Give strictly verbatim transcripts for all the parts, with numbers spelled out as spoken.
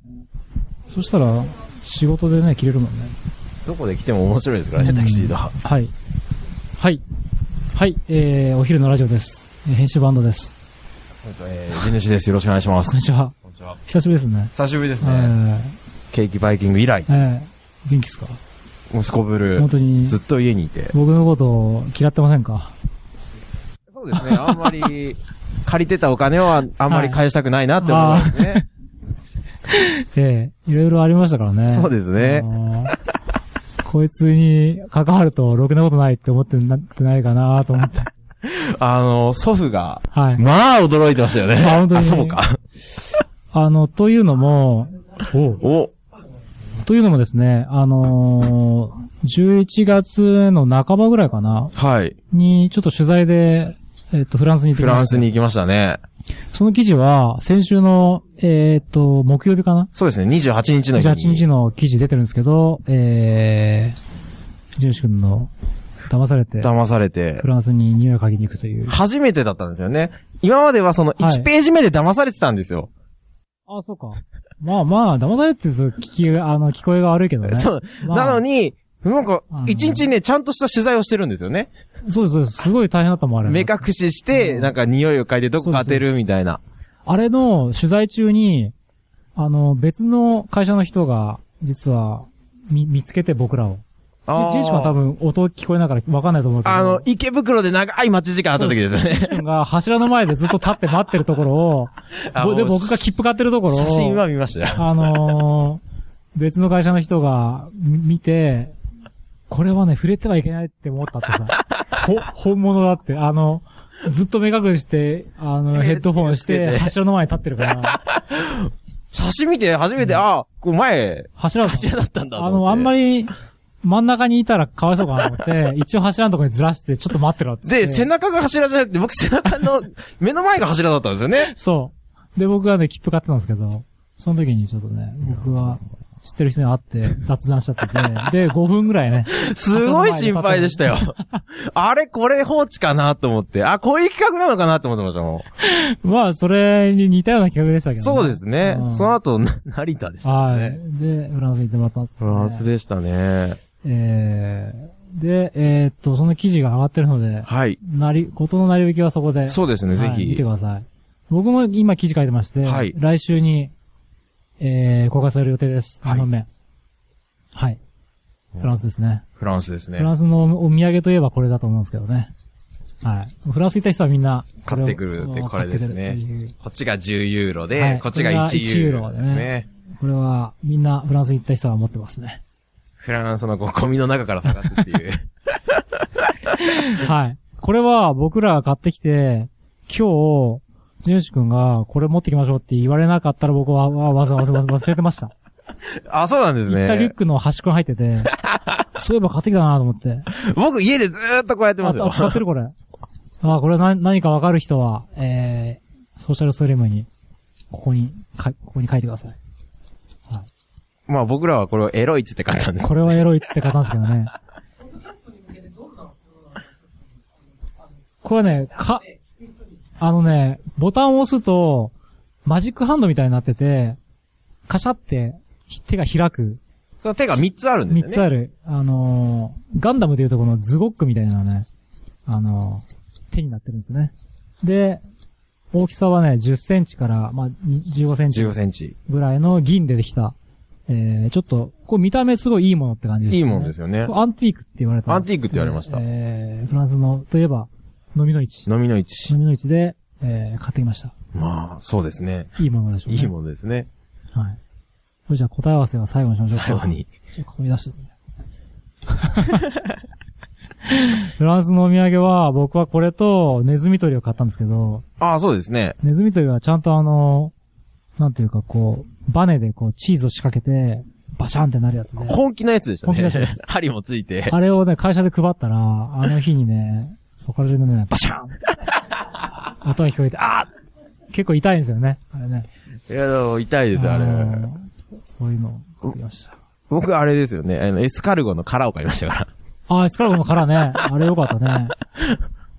そしたら、仕事でね、着れるもんね。 どこで来ても面白いですからね、タキシードは。 はい。はい。はい、えー、お昼のラジオです。編集バンドです。 えー、地主です。よろしくお願いします。 こんにちは。こんにちは。久しぶりですね。 久しぶりですね。えー、ケーキバイキング以来。 えー、元気っすか？ もうすこぶる。本当に。ずっと家にいて。 僕のことを嫌ってませんか？ そうですね。あんまり、借りてたお金はあんまり返したくないなって思うんですね。はい、 ええ、いろいろありましたからね。 そうですね。 こいつに関わるとろくなことないって思ってなってないかなと思って。 あの、祖父が、はい、まあ驚いてましたよね。 あ、本当に。 あ、そうか。 あの、というのも、 おおというのもですね、あのー、じゅういちがつの半ばぐらいかな。 はい。 に、ちょっと取材で、えっと、フランスに行ってきました。 フランスに行きましたね。 その記事は、先週の、えっと、木曜日かな？ そうですね、にじゅうはちにちのにじゅうはちにちの記事出てるんですけど、えー、ジュンシ君の、騙されて。 騙されて。 フランスに匂いを嗅ぎに行くという。 初めてだったんですよね。今まではそのいちページ目で騙されてたんですよ。 はい、あ、そうか。まあまあ、騙されてる聞き、あの、聞こえが悪いけどね。 そう。まあ、なのに、なんか、一日ね、ちゃんとした取材をしてるんですよね。 そうです、そうです。すごい大変だったもん、あれ。 目隠しして、なんか匂いを嗅いでどこか当てるみたいな。 あれの取材中に、あの、別の会社の人が、実は、見、見つけて僕らを。ジェイシ君は多分音聞こえながら分かんないと思うけど。 あの、池袋で長い待ち時間あった時ですよね。 ジェイシ君が柱の前でずっと立って待ってるところを、で、僕が切符買ってるところを。 写真は見ましたよ。 あのー、別の会社の人が見て、これはね、触れてはいけないって思ったってさ。ほ、本物だって。あの、ずっと目隠して、あの、ヘッドホンして、柱の前に立ってるから。 写真見て初めて、うん、あ、こう前、 柱だったんだ。 あの、あんまり、真ん中にいたらかわいそうかなと思って、一応柱のところにずらして、ちょっと待ってろって。 で、背中が柱じゃなくて、僕背中の目の前が柱だったんですよね。 そう。で、僕がね、切符買ってたんですけど、その時にちょっとね、僕は、知ってる人に会って雑談しちゃってて、で、ごふんぐらいね。 すごい心配でしたよ。あれこれ放置かなと思って。あ、こういう企画なのかなって思ってましたもん。まあ、それに似たような企画でしたけどね。 そうですね。うん、その後、成田でしたね。はい。 で、フランスに行ってもらったんですけど、ね。 フランスでしたね。 えー、で、えー、っと、その記事が上がってるので、 はい。 なり、ことのなりびきはそこで。 そうですね、はい、ぜひ。 見てください。僕も今記事書いてまして、はい。来週に、えー、公開される予定です。にほんめ。はい。フランスですね。 フランスですね。 フランスのお土産といえばこれだと思うんですけどね。はい。フランス行った人はみんな買ってくるってこれですね。こっちがじゅうユーロで、はい、こっちがいちユーロですね。ねこれはみんなフランス行った人は持ってますね。 フランスのゴミの中から探すっていう。 はい。これは僕らが買ってきて、今日、ジュンシ君がこれ持ってきましょうって言われなかったら僕はわざわざ忘れてました。 あ、そうなんですね。 行ったリュックの端っこに入ってて、そういえば買ってきたなと思って。 僕家でずーっとこうやってますよ。 あ、使ってるこれ。あ、これ何、何かわかる人は、えー、ソーシャルストリームに、ここに、か、ここに書いてください。 はい。まあ僕らはこれをエロいっつって買ったんです。 これはエロいっつって買ったんですけどね。これね、か、あのね、ボタンを押すと、マジックハンドみたいになってて、カシャって、手が開く。 その手がみっつあるんですよね。 みっつある。あのー、ガンダムでいうとこのズゴックみたいなね、あのー、手になってるんですね。で、大きさはね、じゅっセンチから、まあ、じゅうごセンチ。 じゅうごセンチ。 ぐらいの銀でできた、えー、ちょっと、こう見た目すごいいいものって感じですね。 いいものですよね。 アンティークって言われた。 アンティークって言われました。 えー、フランスの、といえば、飲みの市。 飲みの市。 飲みの市で、えー、買ってきました。 まあ、そうですね。 いいものでしょうね。 いいものですね。 はい。これじゃあ答え合わせは最後にしましょうか。 最後に。 じゃあここに出してフランスのお土産は、僕はこれとネズミ捕りを買ったんですけど。 ああ、そうですね。 ネズミ捕りはちゃんとあの、なんていうかこう、バネでこう、チーズを仕掛けて、バシャンってなるやつで。 本気のやつでしたね。 本気のやつです。 針もついて。 あれをね、会社で配ったら、あの日にね、そこら中でね、バシャン音が聞こえて、あー結構痛いんですよね。あれね。 いや、でも痛いですよ、あれ。 そういうのを買いました。 僕あれですよね。あの、エスカルゴの殻を買いましたから。 ああ、エスカルゴの殻ね。あれよかったね。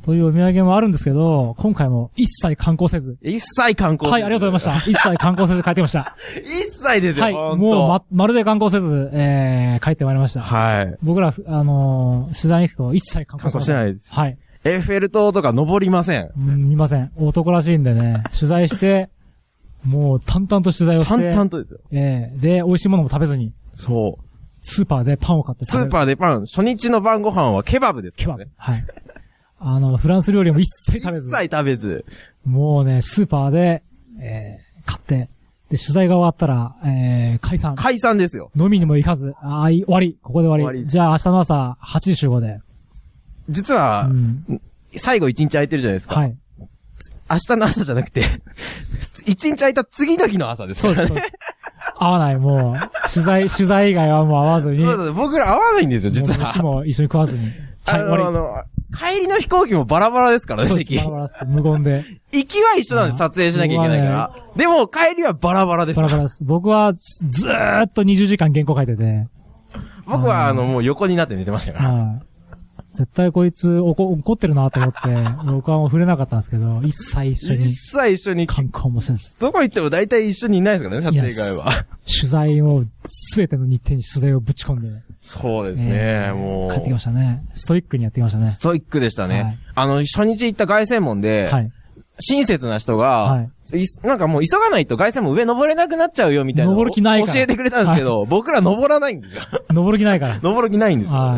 というお土産もあるんですけど、今回も一切観光せず。 一切観光せず。 はい、ありがとうございました。一切観光せず帰ってきました。 一切ですよ、 はい、 ほんと。 もうま、まるで観光せず、えー、帰ってまいりました。 はい。 僕ら、あのー、取材に行くと一切観光してないです。 はい。 エッフェル塔とか登りません。 うん、見ません。男らしいんでね、取材して、もう淡々と取材をして。 淡々とですよ。 えー、で、美味しいものも食べずに。 そう。 スーパーでパンを買って食べる。 スーパーでパン、初日の晩ご飯はケバブですからね。 ケバブ。はい。あの、フランス料理も一切食べず。 一切食べず。 もうね、スーパーで、えー、買って、で、取材が終わったら、えー、解散。 解散ですよ。 飲みにも行かず、あー、終わり。ここで終わり。終わり。じゃあ明日の朝、はちじ集合で。 実は、うん、最後一日空いてるじゃないですか。はい。明日の朝じゃなくて、一日空いた次の日の朝ですからね。そうです、そうです。 会わない、もう、取材、取材以外はもう会わずに。 そうそう、僕ら会わないんですよ、実は。 飯も一緒に食わずに。 はい、あの、あの、帰りの飛行機もバラバラですからね、席。 バラバラです。無言で。 行きは一緒なんです、撮影しなきゃいけないから。ね、でも、帰りはバラバラです。 バラバラです。僕は、ずーっとにじゅうじかん原稿書いてて。 僕は、あの、もう横になって寝てましたから。はい。 絶対こいつ怒、怒ってるなと思って、僕はもう触れなかったんですけど、一切一緒に。 一切一緒に。 観光もせず。 どこ行っても大体一緒にいないですからね、撮影以外は。 取材を、すべての日程に取材をぶち込んで。 そうですね、えー、もう。 帰ってきましたね。ストイックにやってきましたね。 ストイックでしたね。はい、あの、初日行った凱旋門で、はい、親切な人が、はい、なんかもう急がないと凱旋門上登れなくなっちゃうよみたいな。 登る気ないから。 教えてくれたんですけど、はい、僕ら登らないんですよ。 登る気ないから。 登る気ないんですよ。 はい。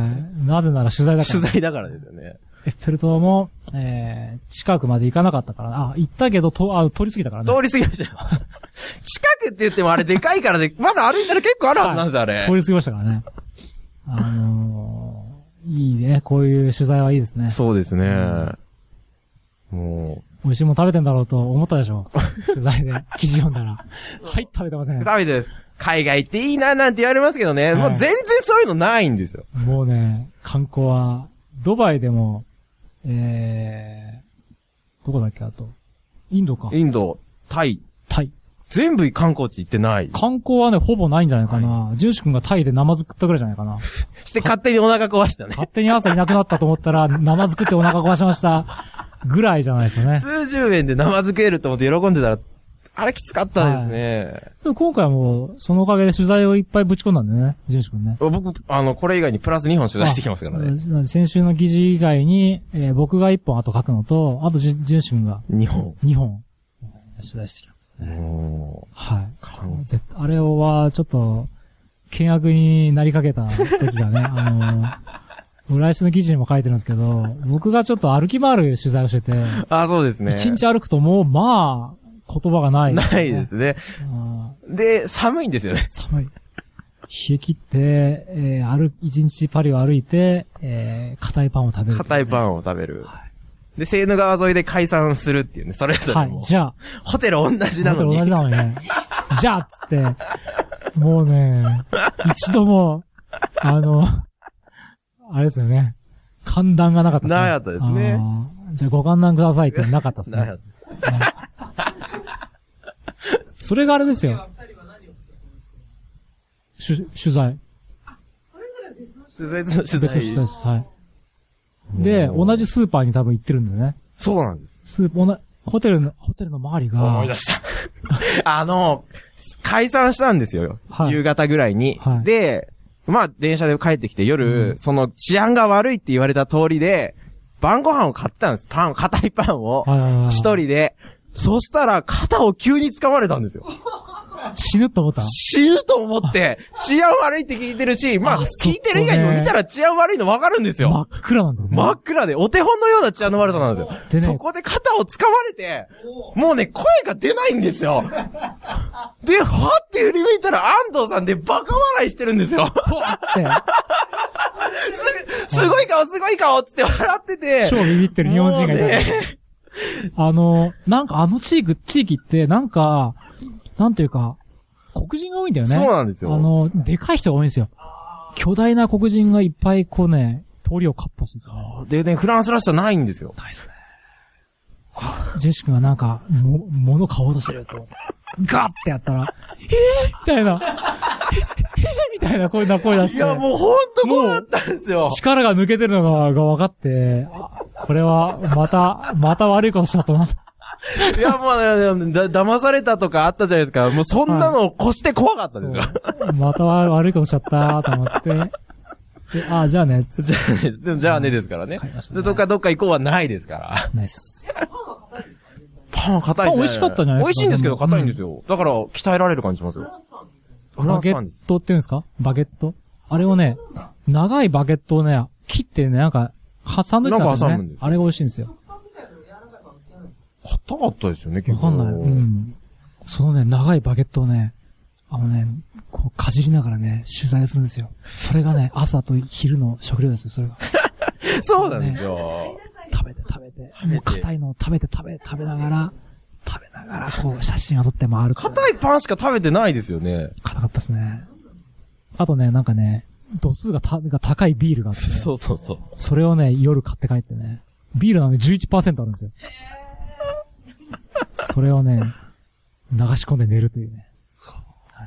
なぜなら取材だから。 取材だからですよね。 エッフェル塔も、えー、近くまで行かなかったから、あ、行ったけど、と、あ、通り過ぎたからね。 通り過ぎましたよ。近くって言ってもあれでかいからで、まだ歩いたら結構あるはずなんですよ、あれ。 通り過ぎましたからね。あのー、いいね。こういう取材はいいですね。 そうですね。うん、もう。 美味しいもの食べてんだろうと思ったでしょ。取材で記事読んだら。はい、食べてません。 食べてです。海外っていいななんて言われますけどね。はい、もう全然そういうのないんですよ。 もうね、観光は、ドバイでも、えー、どこだっけあと。インドか。 インド、タイ。 タイ。 全部観光地行ってない。 観光はね、ほぼないんじゃないかな。ジューシ君がタイでナマズ食ったぐらいじゃないかな。 して勝手にお腹壊したね。 勝手に朝いなくなったと思ったら、ナマズ食ってお腹壊しました。ぐらいじゃないですかね。 数十円でナマズ食えると思って喜んでたら、あれきつかったですね。 はい、今回も、そのおかげで取材をいっぱいぶち込んだんでね、ジュンシ君ね。 僕、あの、これ以外にプラスにほん取材してきますからね。 先週の記事以外に、えー、僕がいっぽんあと書くのと、あとジュンシ君が。 にほん。 にほん。取材してきた、ね。 おはい。あれは、ちょっと、険悪になりかけた時がね、あの、来週の記事にも書いてるんですけど、僕がちょっと歩き回る取材をしてて。 あ、そうですね。 一日歩くともう、まあ、言葉がない、 ね。ないですね。で、寒いんですよね。 寒い。冷え切って、えー、歩、一日パリを歩いて、えー、硬いパンを食べる、ね。 硬いパンを食べる。はい、で、セーヌ川沿いで解散するっていうね、それぞれも。 はい、じゃあ。 ホテル同じなのに。 ホテル同じなのにね。じゃあ、つって、もうね、一度も、あの、あれですよね。寒暖がなかったですね。 なかったですね。 じゃあご寒暖くださいってなかったですね。なかった。それがあれですよ。取材。 取材。取材。 取材です。はい。で、同じスーパーに多分行ってるんだよね。 そうなんです。 スーパー、ホテルの、ホテルの周りが。 思い出した。あの、解散したんですよ。はい、夕方ぐらいに。はい、で、まあ、電車で帰ってきて夜、うん、その治安が悪いって言われた通りで、晩ご飯を買ってたんです。パン、硬いパンを。一人で。そしたら、肩を急に掴まれたんですよ。 死ぬと思った死ぬと思って、治安悪いって聞いてるし、まあ、聞いてる以外にも見たら治安悪いの分かるんですよ。 真っ暗なんだよね。 真っ暗で、お手本のような治安の悪さなんですよ。でね、そこで肩を掴まれて、もうね、声が出ないんですよ。で、はって振り向いたら、安藤さんでバカ笑いしてるんですよ。す、すごい顔、すごい顔つって笑ってて。 超ビビってる日本人がいた、ね。あの、なんかあの地域、地域ってなんか、なんていうか、黒人が多いんだよね。 そうなんですよ。 あの、でかい人が多いんですよ。巨大な黒人がいっぱいこうね、通りをかっ歩してる。 そう。でね、フランスらしさないんですよ。 ないですね。ジェシ君がなんか、も、物買おうとしてると。ガッてやったら、えーみたいな。えーみたいな声な声出して。 いや、もうほんとこうだったんですよ。 力が抜けてるのが、が分かって、 これは、また、また悪いことしたと思った。 いや、もう、ね、だ、騙されたとかあったじゃないですか。もうそんなのを越して怖かったですよ。 はい、また悪いことしちゃったと思って。で、ああ、じゃあね。 じゃあね、でもじゃあねですからね。ねで、どっかどっか行こうはないですから。 ないっす。 パンは硬いですね。 パン美味しかったじゃないですか。 美味しいんですけど硬いんですよ。うん、だから、鍛えられる感じしますよ。 バゲットって言うんですか？バゲット？あれをね、長いバゲットをね、切ってね、なんか、サンドイッチなんか、ね、挟むんです。あれが美味しいんですよ。 硬かったですよね、結構。 わかんない。うん。そのね、長いバゲットをね、あのね、こう、かじりながらね、取材するんですよ。それがね、朝と昼の食料ですよ、それが。 そうなんですよ。 食べて食べて。もう硬いのを食べて食べて食べながら、食べながら、こう、写真を撮って回る。 硬いパンしか食べてないですよね。 硬かったですね。あとね、なんかね、度数がた、が高いビールがあって、ね。 そうそうそう。それをね、夜買って帰ってね。ビールなのに じゅういちパーセント あるんですよ。それをね、流し込んで寝るというね。はい。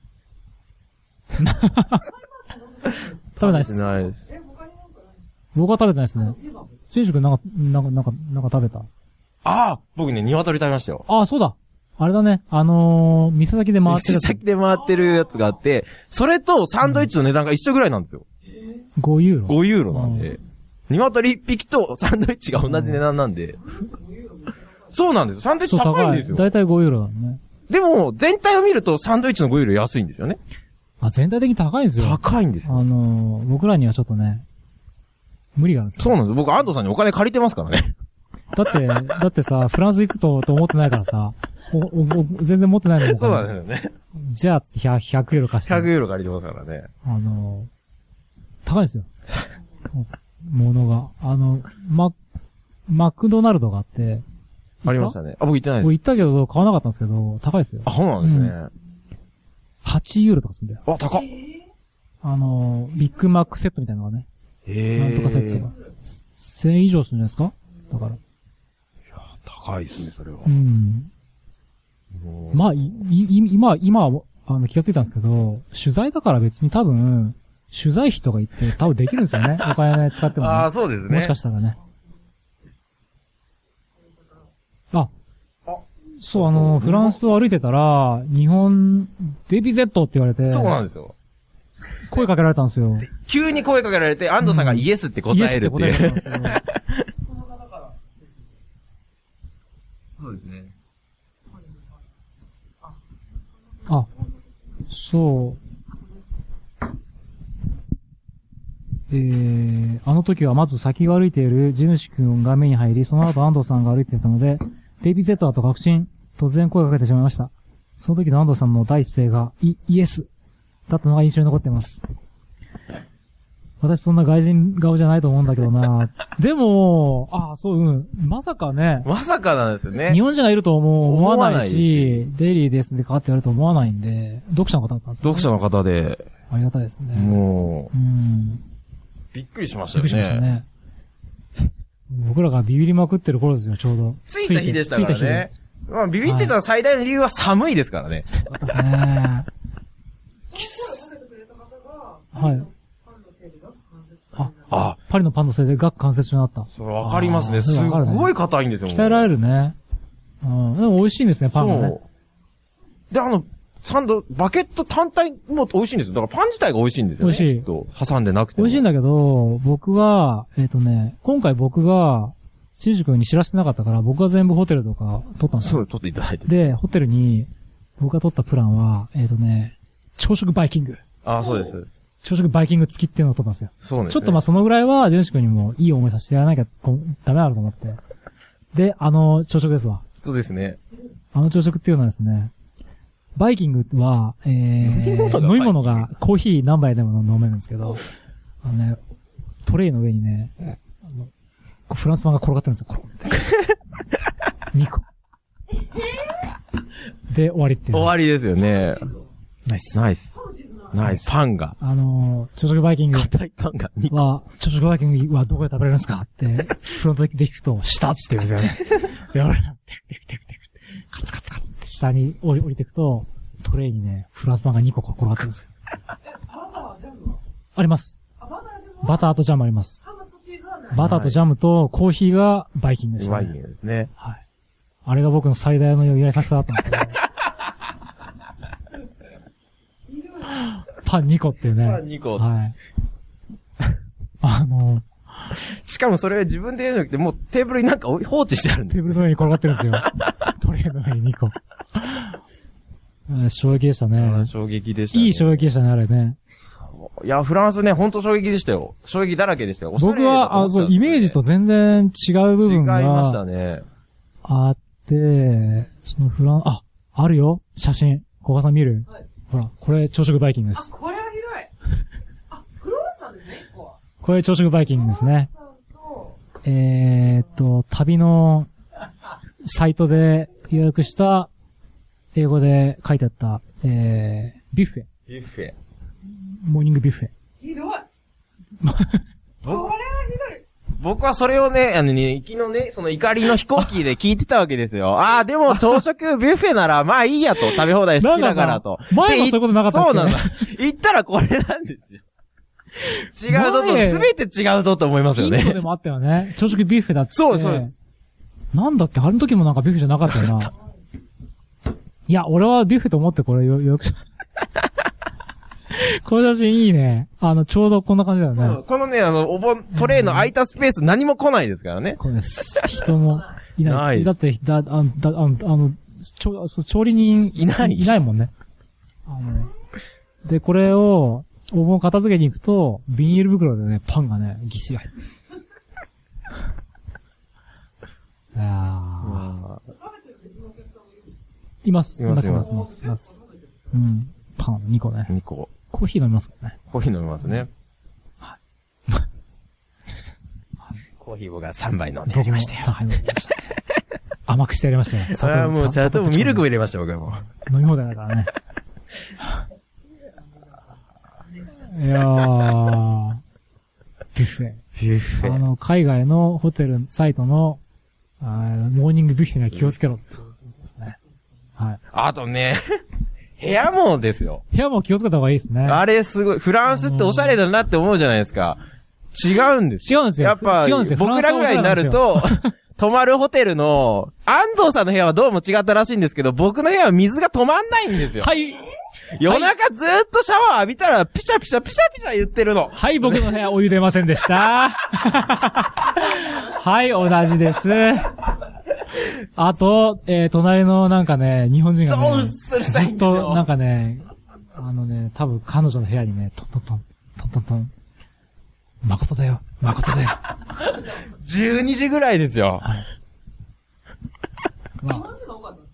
食べないです。食べないです。僕は食べてないですね。しんしゅくんなんか、なんか、なんか、なんか食べた？ ああ僕ね、鶏食べましたよ。 ああ、そうだ。あれだね。あのー、店先で回ってるやつ。 店先で回ってるやつがあって、それとサンドイッチの値段が一緒ぐらいなんですよ。 ごユーロ ? ご ユーロなんで。鶏一匹とサンドイッチが同じ値段なんで。そうなんですよ。サンドイッチ高いんですよ。 だいたいごユーロだね。 でも、全体を見るとサンドイッチのごユーロ安いんですよね。 あ、全体的に高いんですよ。 高いんですよ。 あのー、僕らにはちょっとね、無理があるんですよ。 そうなんですよ。僕、安藤さんにお金借りてますからね。 だって、だってさ、フランス行くと、と思ってないからさ、おおお全然持ってないのに。 そうなんですよね。 じゃあ、ひゃく、ひゃくユーロ貸して。 ひゃくユーロ借りてますからね。 あのー、高いですよ。ものが。あの、マ、マクドナルドがあって。 ありましたね。あ、僕行ってないです。 僕行ったけど、買わなかったんですけど、高いですよ。 あ、そうなんですね。うん、 はちユーロとかするんだよ。 あ、高っ。 あのー、ビッグマックセットみたいなのがね。 へなんとかセットが。せん以上するんですか？だから。いや、高いですね、それは。 うん。まあ、い、い、今、今、あの、気がついたんですけど、取材だから別に多分、取材費とか言って多分できるんですよね。お金使っても、ね。 ああ、そうですね。 もしかしたらね。あ、そう、あの、フランスを歩いてたら、日本、デビゼットって言われて。 そうなんですよ。 声かけられたんですよ。 急に声かけられて、安藤さんがイエスって答えるっていう。イエスって答えるんですよ。そうですね。 あ、そう。えー、あの時はまず先が歩いている地主くんが目に入り、その後安藤さんが歩いていたので、デイビー Z だと確信、突然声をかけてしまいました。その時の安藤さんの第一声が、イ、イエスだったのが印象に残っています。私そんな外人顔じゃないと思うんだけどな。でも、ああ、そう、うん。まさかね。 まさかなんですよね。 日本人がいると思う思わないし、デイリーですってかって言われると思わないんで、読者の方だったんですね。 読者の方で。 ありがたいですね。 もう。 うん。 びっくりしましたよね。 びっくりしましたね。僕らがビビりまくってる頃ですよ、ちょうど。 着いた日でしたからね。まあ、ビビってた最大の理由は寒いですからね。 そうですね。キス。はい。あ、あ、パリのパンのせいで顎関節症になった。 それわかりますね。すごい硬いんですよ。 鍛えられるね。うん。でも美味しいんですね、パンがね。そう。 で、あの、サンド、バケット単体も美味しいんですよ。だからパン自体が美味しいんですよね。美味しい。きっと挟んでなくても。 美味しいんだけど、僕が、えっとね、今回僕が、しんじ君に知らせてなかったから、僕が全部ホテルとか取ったんですよ。 そう、取っていただいて。 で、ホテルに、僕が取ったプランは、えっとね、朝食バイキング。 ああ、そうです。 朝食バイキング付きっていうのを取ったんですよ。 そうですね。 ちょっとまあそのぐらいは、ジュンシ君にもいい思いさせてやらなきゃダメだろうと思って。で、あの朝食ですわ。 そうですね。 あの朝食っていうのはですね、バイキングは、えー、飲み物がコーヒー何杯でも飲めるんですけど、あのね、トレイの上にね、あのフランスパンが転がってるんですよ、コロンって。にこ。で、終わりっていう。 終わりですよね。 ナイス。 ナイス。ナイス。パンが。 あのー、朝食バイキング。 硬いパンがにこ。 は、朝食バイキングはどこで食べれるんですかって、フロントで聞くと、下って言うんですよね。で、俺ら、テクテクテクテク。カツカツカツって下に降り、降りていくと、トレイにね、フランスパンがにこ転がってるんですよ。あります。バターとジャムあります。 バターとジャムとコーヒーがバイキングでしたね。 バイキングですね。 はい。あれが僕の最大のやりさせだったんですけど。パンにこっていうね。 パンにこ。 はい。あの、 しかもそれ自分でやるんじゃなくて、もうテーブルになんか放置してあるんで。 テーブルの上に転がってるんですよ。トレーの上ににこ。衝撃でしたね。 衝撃でしたね。 いい衝撃でしたね、あれね。 いや、フランスね、ほんと衝撃でしたよ。衝撃だらけでしたよ。 僕は、あ、そう、イメージと全然違う部分が。 違いましたね。 あって、そのフラン、あ、あるよ、写真。小川さん見る？はい。ほら、これ朝食バイキングです。 あ、これはひどい。あ、クロワッサンですね、ここは。 これ朝食バイキングですね。えーっと、旅のサイトで予約した英語で書いてあった、えー、ビュッフェ。 ビュッフェ。 モーニングビュッフェ。 ひどい。これはひどい。 僕はそれをね、あのね、行きのね、その怒りの飛行機で聞いてたわけですよ。ああ、でも朝食ビュッフェならまあいいやと、食べ放題好きだからと。 前もそういうことなかったっけ？ そうなんだ。行ったらこれなんですよ。違うぞと、すべて違うぞと思いますよね。 インドでもあったよね。朝食ビュッフェだって。 そうそうです。 なんだっけ、あの時もなんかビュッフェじゃなかったよな。いや、俺はビュッフェと思ってこれよ、よく。この写真いいね。あの、ちょうどこんな感じだよね。そう。 このね、あの、お盆、トレイの空いたスペース何も来ないですからね。 これです。人もいない。ないだって、だ、あ、だ、あの、あの、ちょ、調理人いない。 いないもんね。あの、で、これを、お盆片付けに行くと、ビニール袋でね、パンがね、ぎっしり入ってる。いやー。います。います、います、います、います。うん。パンにこね。 にこ。 コーヒー飲みますからね。 コーヒー飲みますね。はい。コーヒー僕がさんばい飲んでやりましたよ。 さんはい飲んでました。甘くしてやりましたよ。 砂糖。ああ、もう砂糖、ミルクも入れました、僕はもう。飲み放題だからね。いやー。ビュッフェ。 ビュッフェ。 あの、海外のホテルサイトの、あモーニングビュッフェには気をつけろ。そうですね。はい。 あとね、部屋もですよ。 部屋も気をつけた方がいいですね。 あれすごい。フランスっておしゃれだなって思うじゃないですか。違うんですよ。違うんですよ。 やっぱ、違うんですよ。僕らぐらいになると、泊まるホテルの、安藤さんの部屋はどうも違ったらしいんですけど、僕の部屋は水が止まんないんですよ。 はい。 夜中ずーっとシャワー浴びたら、ピシャピシャピシャピシャ言ってるの。 はい、僕の部屋お湯出ませんでした。はい、同じです。あと、えー、隣のなんかね、日本人がね、 そう、するさいんずっとなんかね、あのね、多分彼女の部屋にね、トントントン、トントントン、誠だよ、誠だよ。 じゅうにじぐらいですよ。 はい。まあ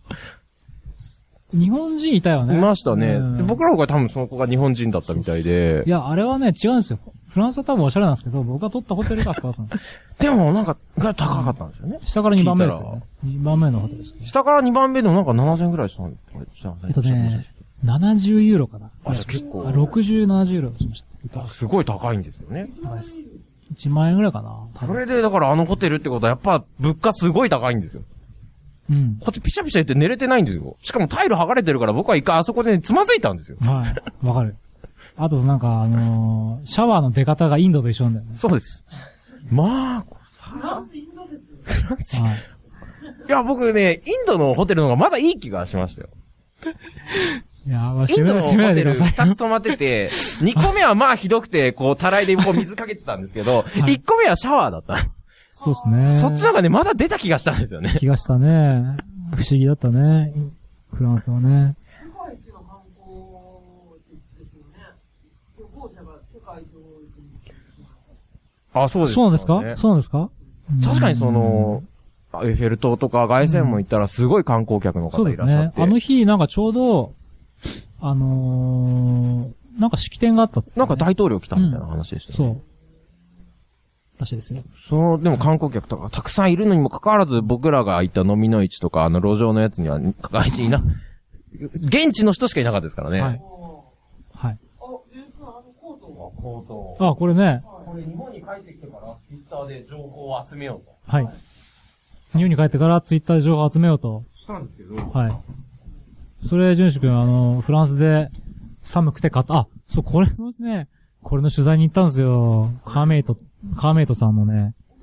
日本人いたよね。 いましたね。僕らの子は多分その子が日本人だったみたいで。 いや、あれはね、違うんですよ。フランスは多分おしゃれなんですけど、僕が撮ったホテルがあそこだったんです。 でもなんか、が高かったんですよね。 下からにばんめですよね。にばんめのホテルです、ね。 下からにばんめでもなんかななせんぐらいしたんですよね。えっとね、ななじゅうユーロかな。 あ、じゃ結構。 ろくじゅう、ななじゅうユーロしました。 すごい高いんですよね。 高いです。いちまんえんぐらいかな。 それで、だからあのホテルってことはやっぱ物価すごい高いんですよ。 うん。 こっちピシャピシャ言って寝れてないんですよ。しかもタイル剥がれてるから僕は一回あそこで、ね、つまずいたんですよ。 はい。わかる。あとなんかあのー、シャワーの出方がインドと一緒なんだよね。 そうです。まあ、 フランスインド説。 フランス。はい。いや、僕ね、インドのホテルの方がまだいい気がしましたよ。 いや、まあ、 インドのホテル二つ泊まってて、二個目はまあひどくて、こう、たらいでこう水かけてたんですけど、一、はい、個目はシャワーだった。 そうですね。 そっちの方がね、まだ出た気がしたんですよね。 気がしたね。不思議だったね。フランスはね。 世界一の観光地ですよね。旅行者が世界一多い国。 あ、そうですか、ね。 そうなんですかそうなんですか確かにその、エッフェル塔とか凱旋門行ったらすごい観光客の方いらっしゃって。そうですね。 あの日なんかちょうど、あのー、なんか式典があったっつって、ね。 なんか大統領来たみたいな話でしたね。 うん、そう。らしいですよ。 そう、でも観光客とかたくさんいるのにもかかわらず僕らが行った飲みの市とかあの路上のやつには外人いな、現地の人しかいなかったですからね。はい。 はい。 あ、ジェイス君、あのコートはコート。 あ、これね。 これ日本に帰ってきてからツイッターで情報を集めようと。 はい。日本に帰ってからツイッターで情報を集めようと。 したんですけど。 はい。それ、淳志君、あの、フランスで寒くて買った、あ、そう、これのね、これの取材に行ったんですよ。カーメイト、カーメイトさんのね、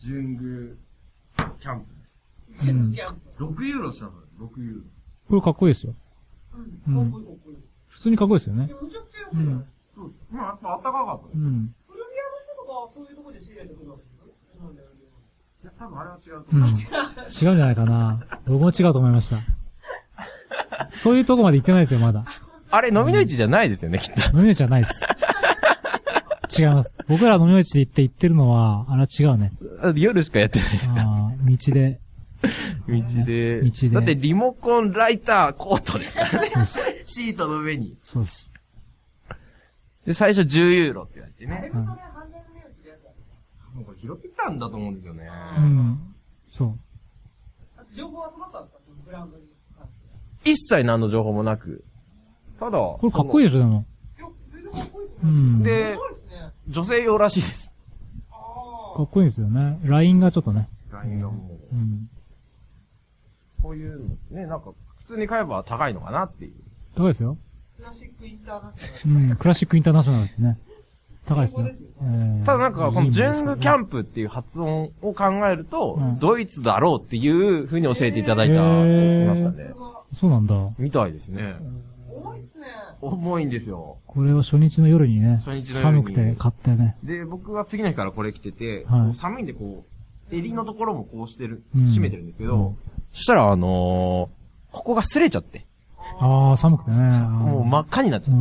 純具キャンプです。 うん。 ろくユーロしたのよ、ろくユーロ。 これかっこいいですよ。 うん。かっこいいかっこいい。 普通にかっこいいですよね。 めちゃくちゃ安い。うん。 そうです。まあ、やっぱ暖かかった。 うん。 古着屋の人とかそういうところで仕入れてくるわけですよ。なんだよ。 いや、多分あれは違うと思う。 うん。違うんじゃないかな。僕も違うと思いました。そういうとこまで行ってないですよ、まだ。 あれ、飲みの市じゃないですよね、きっと。 飲みの市じゃないです。違います。僕ら飲みの市で行って行ってるのは、あれは違うね。 夜しかやってないですか。 ああ、道で。 道で。 道で。 だってリモコン、ライター、コートですからね。 そうです。 シートの上に。 そうです。 で、最初じゅうユーロって言われてね。 うん、それ半年の目をするやつだ。 もうこれ拾ってきたんだと思うんですよね。 うん。そう。 あと情報は集まったんですか、ブランドに関して。 一切何の情報もなく。ただ。これかっこいいでしょ、でも。 いや、全然かっこいいと思う。うん。 で、女性用らしいです。 かっこいいですよね。ラインがちょっとね。 ラインがもう。 うん。 こういうの、ね、なんか、普通に買えば高いのかなっていう。 高いですよ。 クラシックインターナショナル。 うん、クラシックインターナショナルですね。高いですよ。えー、ただなんか、このジュングキャンプっていう発音を考えると、うん、ドイツだろうっていう風に教えていただいた、えー、ましたね。 そうなんだ。 みたいですね。 重いっすね。 重いんですよ。 これを初日の夜にね、初日の夜に寒くて買ってね。 で、僕は次の日からこれ着てて、はい、寒いんでこう、襟のところもこうしてる、締めてるんですけど、うん、そしたらあのー、ここが擦れちゃって。 ああ、寒くてね。 もう真っ赤になっちゃって。うん、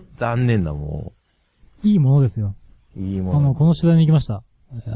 残念だ、もう。いいものですよ。 いいもの。 あの、この取材に行きました。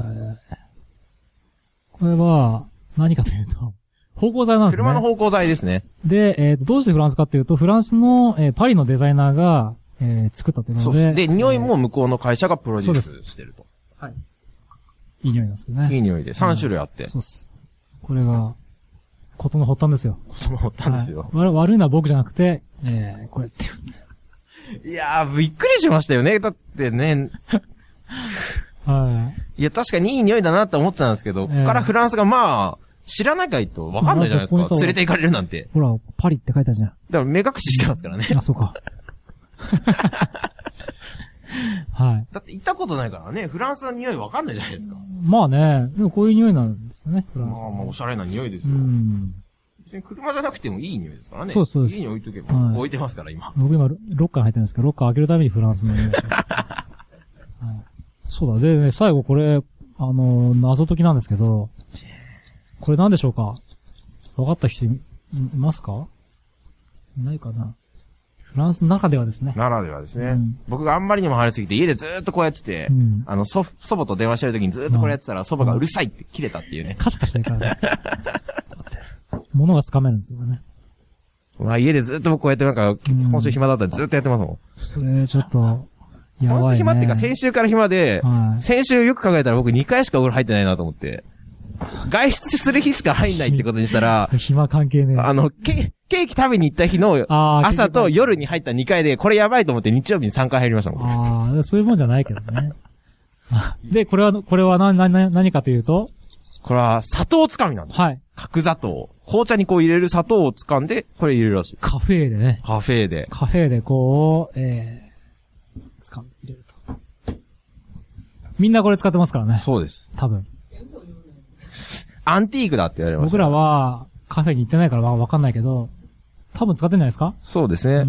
これは、何かというと、芳香剤なんですね。 車の芳香剤ですね。 で、えっ、ー、と、どうしてフランスかっていうと、フランスの、えー、パリのデザイナーが、えー、作ったというので。そうで、匂いも向こうの会社がプロデュースしてると。 はい。いい匂いなんですけどね。 いい匂いで、さん種類あって。 うん、そうっす。これが、ことの発端ですよ。 ことの発端ですよ。 はい、悪いのは僕じゃなくて、えー、これっていう。いやー、びっくりしましたよね。だってね。 はい。 いや、確かにいい匂いだなって思ってたんですけど、えー、ここからフランスがまあ、知らなきゃいと分かんないじゃないですか。連れて行かれるなんて。 ほら、パリって書いてあるじゃん。だから目隠ししてますからね。 あ、そうか。はい。 だって行ったことないからね、フランスの匂い分かんないじゃないですか。 まあね、でもこういう匂いなんですよね、フランス。 まあまあ、おしゃれな匂いですよ。うん。別に車じゃなくてもいい匂いですからね。 そうそうです。 家に置いとけば、はい、置いてますから、今。 僕今、ロッカー入ってるんですけど、ロッカー開けるためにフランスの匂いがします。はい。そうだ、でね、最後これ、あの、謎解きなんですけど、これ何でしょうか？分かった人いますか？いないかな？フランスならではですね。 ならではですね。うん、僕があんまりにも晴れすぎて、家でずーっとこうやってて、うん、あの、祖、祖母と電話してる時にずーっとこれやってたら、祖母がうるさいって切れたっていうね。 カシャカシャいからね。物が掴めるんですよね。 まあ家でずーっと僕こうやってなんか、今週暇だったらずーっとやってますもん。 それ、ちょっと、やばいね。 今週暇っていうか先週から暇で、はい、先週よく考えたら僕にかいしかお風呂入ってないなと思って。外出する日しか入んないってことにしたら、 暇関係ねえ。 あの、ケ、ケーキ食べに行った日の朝と夜に入ったにかいで、これやばいと思って日曜日にさんかい入りましたもん。ああ、そういうもんじゃないけどね。で、これは、これは何、何、何かというとこれは砂糖つかみなんです。 はい。 角砂糖。紅茶にこう入れる砂糖を掴んで、これ入れるらしい。 カフェでね。 カフェで。 カフェでこう、えー、掴んで入れると。みんなこれ使ってますからね。 そうです。 多分。 アンティークだって言われました。 僕らはカフェに行ってないからわかんないけど、多分使ってんじゃないですか？ そうですね。うん、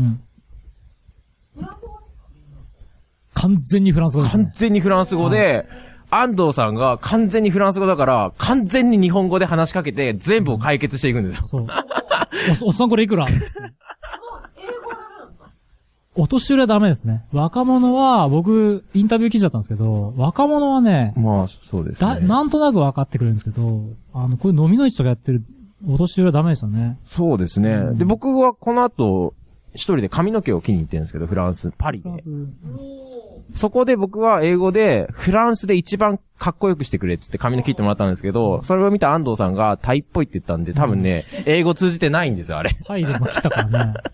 完全にフランス語ですね。 完全にフランス語で、安藤さんが完全にフランス語だから、完全に日本語で話しかけて、全部を解決していくんですよ。そう。 お, おっさんこれいくら？お年寄りはダメですね。若者は、僕、インタビュー記事だったんですけど、若者はね、 まあ、そうですね。 だ、なんとなく分かってくれるんですけど、あの、こういう飲みの市とかやってるお年寄りはダメですよね。 そうですね。うん、で、僕はこの後、一人で髪の毛を切りに行ってるんですけど、フランス、パリで。そこで僕は英語で、フランスで一番かっこよくしてくれってって髪の毛切ってもらったんですけど、それを見た安藤さんがタイっぽいって言ったんで、多分ね、うん、英語通じてないんですよ、あれ。 タイでも切ったからね。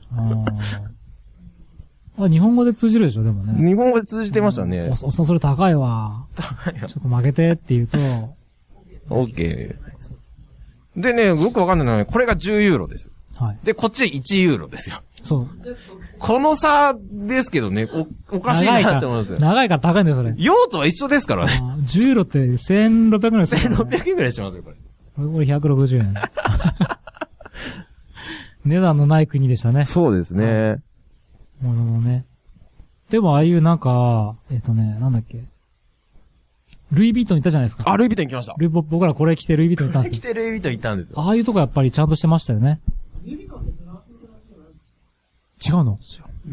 あ日本語で通じるでしょ、でもね。 日本語で通じてましたね。 おっさんそれ高いわ。高いわ。ちょっと負けてって言うと。 オッケー。でね、よくわかんないのは、これがじゅうユーロですよ。 はい。 で、こっちでいちユーロですよ。 そう。 この差ですけどね、お、おかしいなって思うんですよ。 長いから高いんだよ、それ。 用途は一緒ですからね。 じゅうユーロってせんろっぴゃくえんぐらいする、 せんろっぴゃくえんぐらいしますよ、これ。 これひゃくろくじゅうえん。値段のない国でしたね。 そうですね。 もののね。でもああいうなんか、えっとね、なんだっけ。ルイ・ヴィトン行ったじゃないですか。 あ、ルイ・ヴィトン行きました。 ルイ僕らこれ着てルイ・ヴィトン行ったんですよ。 着てルイ・ヴィトン行ったんですよ。 ああいうとこやっぱりちゃんとしてましたよね。違うの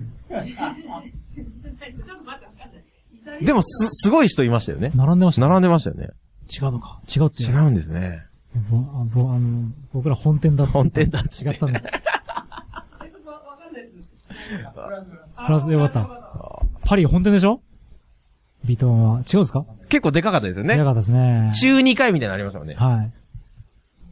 でもす、すごい人いましたよね。 並んでました、ね。 並んでましたよね。 違うのか。違うって。 違うんですね。 ぼあぼあの僕ら本店だった。 本店だって。 違ったんだ。フランスでよかった。パリ本店でしょヴィトンは。違うんですか？ 結構でかかったですよね。 でかかったですね。 中にかいみたいなのありましたもんね。 はい。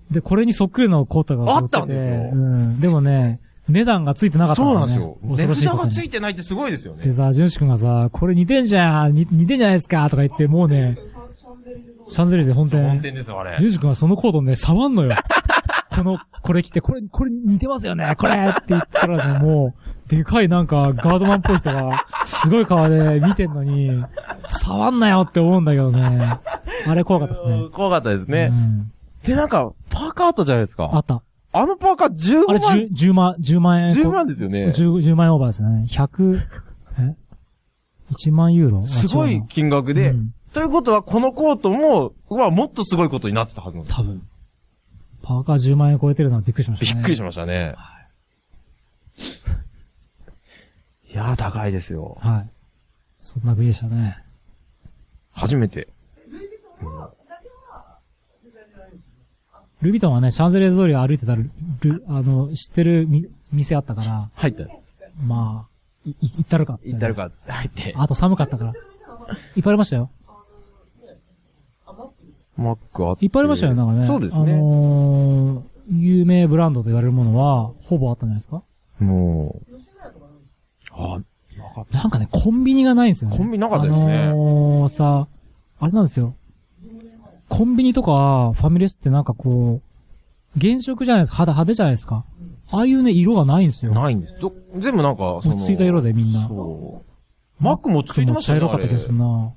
で、これにそっくりのコートがあったんですよ。 うん。でもね、値段がついてなかったんですね。そうなんですよ。値段がついててないってすごいですよね。 でさ、ジュンシ君がさ、これ似てんじゃん、似てんじゃないですかとか言って、もうね、シャンゼリゼ本店。 本店ですよ、あれ。 ジュンシ君がそのコートね、触んのよ。この、これ着て、これ、これ似てますよね、これって言ったらね、もう、でかいなんか、ガードマンっぽい人が、すごい顔で見てんのに、触んなよって思うんだけどね。あれ怖かったですね。 怖かったですね。 うん、 で、なんか、パーカーあったじゃないですか。 あった。 あのパーカーじゅうまん。 あれじゅうまん、じゅうまんえん。 じゅうまんですよね。 じゅう、じゅうまんえんオーバーですね。ひゃく、え ?いちまんユーロすごい金額で、 うん、 ということは、このコートも、はもっとすごいことになってたはずなんです。 多分。パーカーじゅうまんえん超えてるのはびっくりしましたね。 びっくりしましたね。はい、いやー、高いですよ。 はい。そんな国でしたね。 初めて。 ルビトンはね、シャンゼリゼ通りを歩いてたら、ル、あの、知ってるみ店あったから。 入った。 まあ、い、行ったるかっ、 ね。行ったるかっつって入って。 あと寒かったから。いっぱいありましたよ。 マックあって。 いっぱいありましたよ、なんかね。 そうですね。 あのー、有名ブランドと言われるものは、ほぼあったんじゃないですか？ もう。あ、 なんかね、コンビニがないんですよね。 コンビニなかったですね。 あのー、さ、あれなんですよ。コンビニとかファミレスってなんかこう、原色じゃないですか、肌派手じゃないですか。ああいうね、色がないんですよ。 ないんです。ど全部なんか、その。 落ち着いた色でみんな。 そう。マックも落ち着いてましたね。 茶色かった気がするな。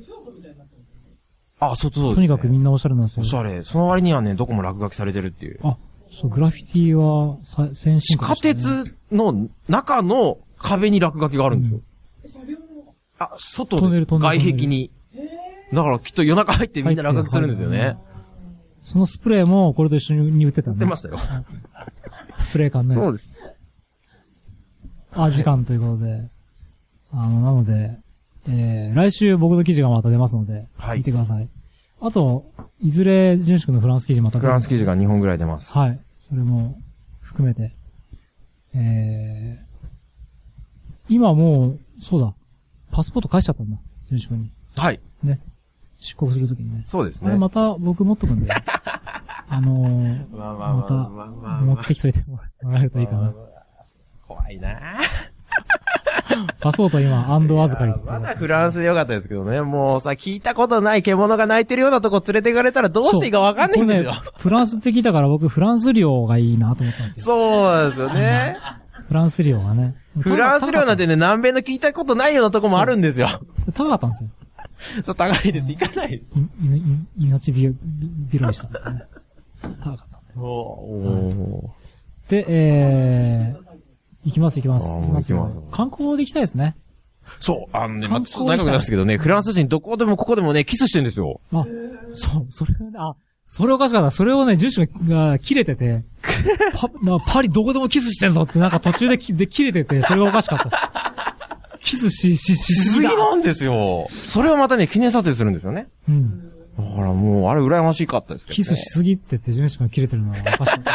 あ、そうそう、ね。 とにかくみんなおしゃれなんですよ。 おしゃれ。その割にはね、どこも落書きされてるっていう。 あ、そう、グラフィティはさ先進国、ね。地下鉄の中の壁に落書きがあるんですよ。うん、あ、外で外壁に。だからきっと夜中入ってみんな落書きするんですよね。 そのスプレーもこれと一緒に売ってたんで。 売ってましたよ。 スプレー感ね。 そうです。 あ、時間ということで。あの、なので、えー、来週僕の記事がまた出ますので、はい、見てください。あと、いずれ、ジュンシ君のフランス記事またフランス記事がにほんぐらい出ます。 はい。それも含めて。えー、今もう、そうだ、パスポート返しちゃったんだ、ジュンシ君に。 はい。 ね。出国するときにね。 そうですね。 あれまた僕持っとくんで。あのー、まあまあまた、持ってきといてもらえるといいかな。 怖いなパスポート今、アンド預かりって。 まだフランスでよかったですけどね。もうさ、聞いたことない獣が鳴いてるようなとこ連れて行かれたらどうしていいかわかんないんですよ。ね、 フランスって聞いたから僕、フランス領がいいなと思ったんですよ。 そうなんですよね。 フランス領がね。 フランス領なんてね、南米の聞いたことないようなとこもあるんですよ。 高かったんですよ。 そう、高いです。行かないです。 い、い、命びろ、びろいしたんですよね。高かったんで。おー。で、えー、行きます行きます。行きますよ。観光で行きたいですね。 そう、あのね、まあ、ちょっと長くなりますけどね、フランス人どこでもここでもね、キスしてるんですよ。 あ、そう、それ、あ、それおかしかった。それをね、住所が切れてて、パ、パリどこでもキスしてんぞってなんか途中できで切れてて、それがおかしかったです。キスし、し、しすぎなんですよ。それをまたね、記念撮影するんですよね。 うん。 だからもう、あれ羨ましかったですけど、ね。 キスしすぎって言って、住所が切れてるのはおかしかった、ね。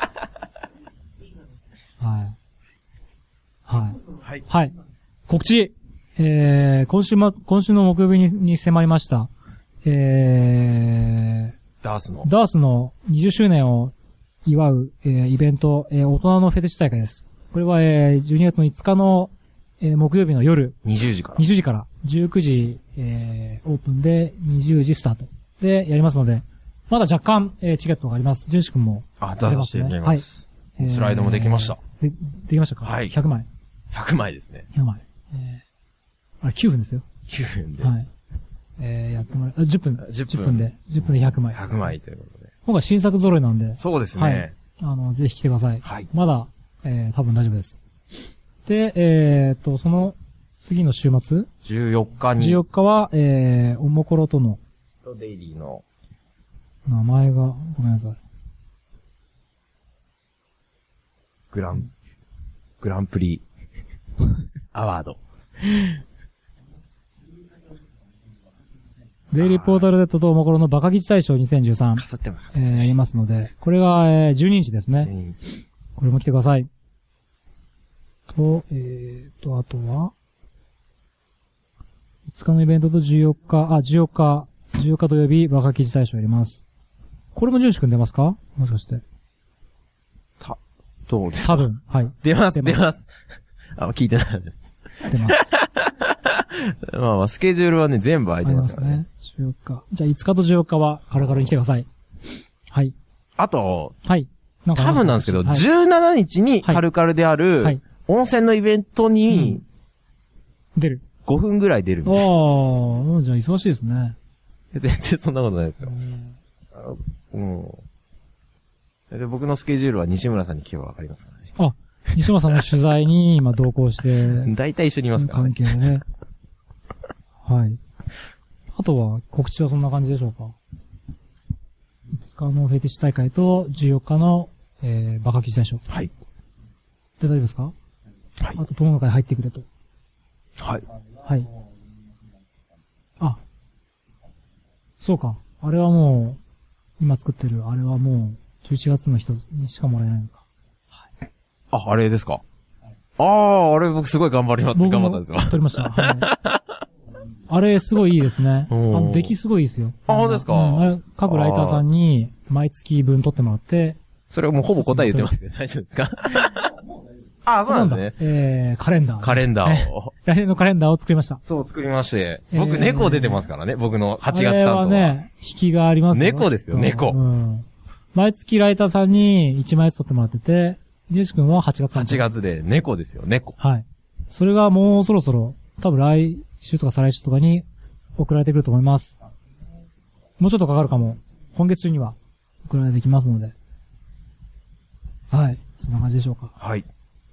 はい。はい。 はい。 はい。告知。えー、今週ま、今週の木曜日に、に迫りました。えー、ダースの。 ダースのにじゅっしゅうねんを祝う、えー、イベント、えー、大人のフェティッシュ大会です。これは、えー、じゅうにがつのいつかの、えー、木曜日の夜。 にじゅうじから。 にじゅうじから。じゅうくじ、えー、オープンで、にじゅうじスタート。で、やりますので、まだ若干、えー、チケットがあります。ジュンシ君も、 あ、出させていただきます。 はい。 スライドもできました。 で、できましたか？ はい。 ひゃくまい。 ひゃくまいですね。 ひゃくまい。えー、あれきゅうふんですよ。 きゅうふんで。 はい。えー、やってもらう。あ、じゅっぷん。 じゅっぷん。 じゅっぷんで。じゅっぷんでひゃくまい。 ひゃくまいということで。 今回新作揃いなんで。 そうですね。 はい。あの、ぜひ来てください。 はい。 まだ、えー、多分大丈夫です。で、えーと、その、次の週末じゅうよっかに。 じゅうよっかは、えー、おもころとの。 デイリーの。 名前が、ごめんなさい。 グラン、グランプリ、アワード。 デイリーポータル Z とおもころのバカギチ大賞にせんじゅうさん。 かすってもえー、やりますので、これが、えー、じゅうににちですね。 じゅうににち。 これも来てください。と、えーと、あとは、いつかのイベントとじゅうよっか、あ、じゅうよっか、じゅうよっか土曜日、バカ記事大賞やります。これも淳志くん出ますか？もしかして。 た、どうですか？ 多分、はい。 出ます、出ます。あ、聞いてない。 出ます。 まあまあ、スケジュールはね、全部空いてますからね。 ね。じゅうよっか。じゃあいつかとじゅうよっかは、カラカルに来てください。はい。 あと、 はい。 なんか多分なんですけど、はい、じゅうしちにちにカルカルである、はい、温泉のイベントに、 うん、出る。 ごふんぐらい出るみたいな。 ああ、じゃあ忙しいですね。 全然そんなことないですよ。うん。で、僕のスケジュールは西村さんに聞けばわかりますからね。 あ、西村さんの取材に今同行して。 大体一緒にいますからね。関係ね。はい。あとは告知はそんな感じでしょうか。いつかのフェティッシュ大会とじゅうよっかの、えー、バカ記事大賞。 はい。 で大丈夫ですか？はい。あと友の会入ってくれと。 はい。 はい。あ。そうか。あれはもう、今作ってる、あれはもう、じゅういちがつの人にしかもらえないのか。 はい。あ、あれですか？ああ、あれ僕すごい頑張りま、頑張ったんですよ。 撮りました。はい。あれすごいいいですね。あの出来すごいいいですよ。 あ、本当ですか？うん、 あれ、各ライターさんに毎月分撮ってもらって。 それはもうほぼ答え言ってますけど大丈夫ですか？あ、そうなんですね。 えー、カレンダー。 カレンダーを。 来年のカレンダーを作りました。 そう、作りまして。僕、猫出てますからね、僕のはちがつ担当は。 これはね、引きがありますよ。 猫ですよ、猫。 うん。毎月ライターさんにいちまいずつ撮ってもらってて、リュウシ君ははちがつ担当。 はちがつで、猫ですよ、猫。 はい。それがもうそろそろ、多分来週とか再来週とかに送られてくると思います。もうちょっとかかるかも。今月中には送られてきますので。はい。そんな感じでしょうか。 はい。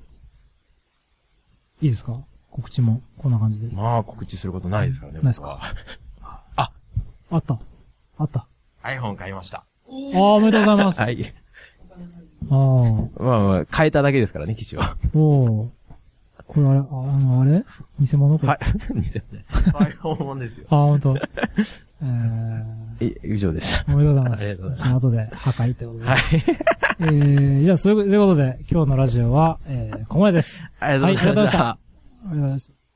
いいですか？告知も、こんな感じで。 まあ、告知することないですからね。 ないですか？ あ、 あった。あった。 iPhone 買いました。 ああ、おめでとうございます。 はい。 ああ。 まあまあ、変えただけですからね、機種は。 おー。これあれ、あの、あれ偽物これ。 はい。偽物。iPhone もんですよ。 ああ、ほんと。 えー、以上でした。 おめでとうございます。 ありがとうございます。 その後で破壊ってことで。 はい。 えー、じゃあ、そういうことで、今日のラジオは、えー、ここまでです。 ありがとうございました。 はい、ありがとうございました。ありがとうございました。